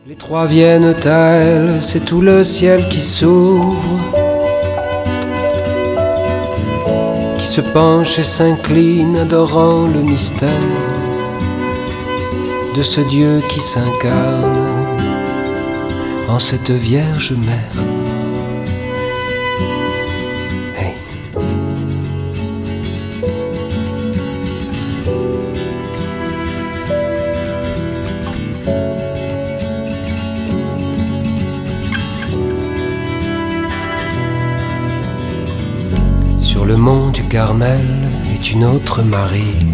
Les trois viennent à elle, c'est tout le ciel qui s'ouvre, qui se penche et s'incline, adorant le mystère de ce Dieu qui s'incarne en cette Vierge Mère. Hey. Sur le mont du Carmel est une autre Marie,